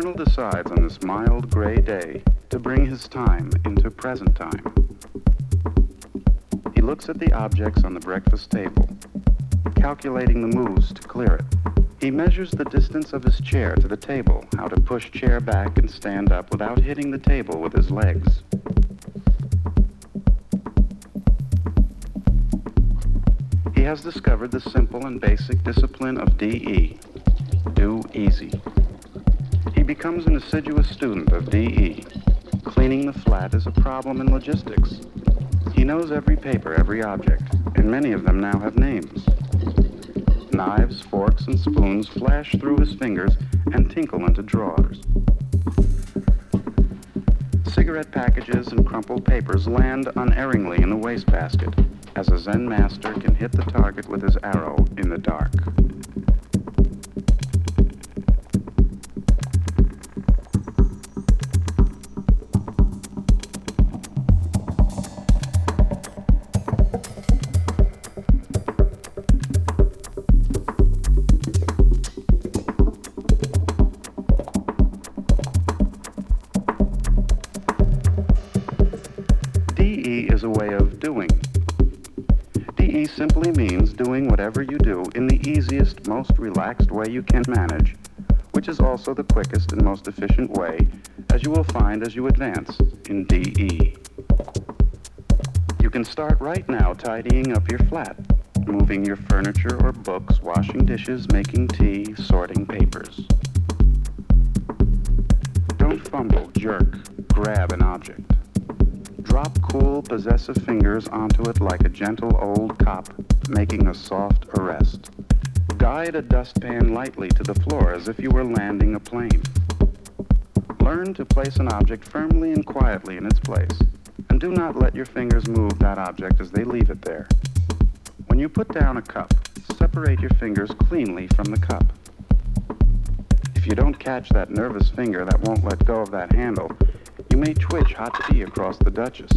Arnold decides on this mild gray day to bring his time into present time. He looks at the objects on the breakfast table, calculating the moves to clear it. He measures the distance of his chair to the table, how to push chair back and stand up without hitting the table with his legs. He has discovered the simple and basic discipline of DE, do easy. He becomes an assiduous student of DE. Cleaning the flat is a problem in logistics. He knows every paper, every object, and many of them now have names. Knives, forks, and spoons flash through his fingers and tinkle into drawers. Cigarette packages and crumpled papers land unerringly in the wastebasket, as a Zen master can hit the target with his arrow in the dark. Is a way of doing. DE simply means doing whatever you do in the easiest, most relaxed way you can manage, which is also the quickest and most efficient way, as you will find as you advance in DE. You can start right now tidying up your flat, moving your furniture or books, washing dishes, making tea, sorting papers. Don't fumble, jerk, grab an object. Drop cool, possessive fingers onto it like a gentle old cop making a soft arrest. Guide a dustpan lightly to the floor as if you were landing a plane. Learn to place an object firmly and quietly in its place, and do not let your fingers move that object as they leave it there. When you put down a cup, separate your fingers cleanly from the cup. If you don't catch that nervous finger that won't let go of that handle, you may twitch hot tea across the Duchess.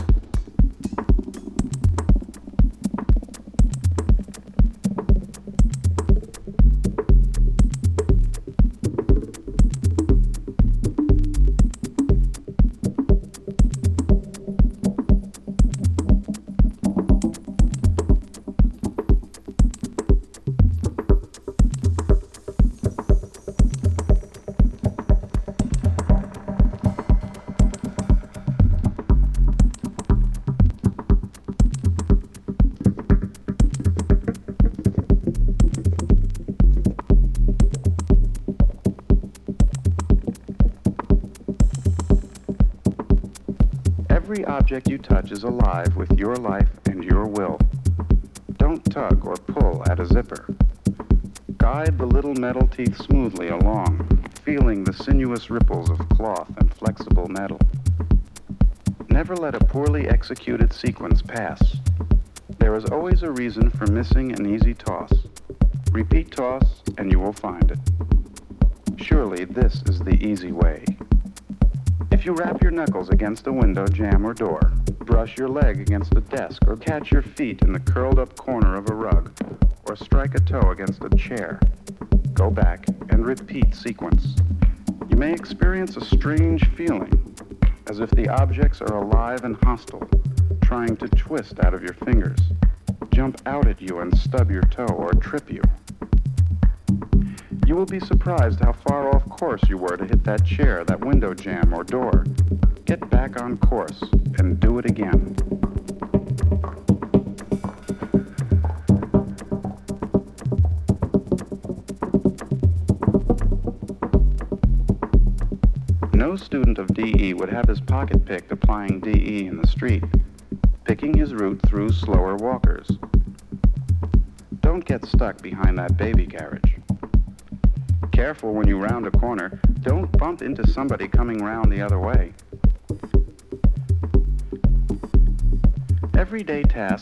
Every object you touch is alive with your life and your will. Don't tug or pull at a zipper. Guide the little metal teeth smoothly along, feeling the sinuous ripples of cloth and flexible metal. Never let a poorly executed sequence pass. There is always a reason for missing an easy toss. Repeat toss and you will find it. Surely this is the easy way. If you rap your knuckles against a window, jamb, or door, brush your leg against a desk, or catch your feet in the curled-up corner of a rug, or strike a toe against a chair, go back and repeat sequence. You may experience a strange feeling, as if the objects are alive and hostile, trying to twist out of your fingers, jump out at you and stub your toe or trip you. You will be surprised how far off course you were to hit that chair, that window jamb, or door. Get back on course and do it again. No student of DE would have his pocket picked applying DE in the street, picking his route through slower walkers. Don't get stuck behind that baby carriage. Careful when you round a corner. Don't bump into somebody coming round the other way. Everyday tasks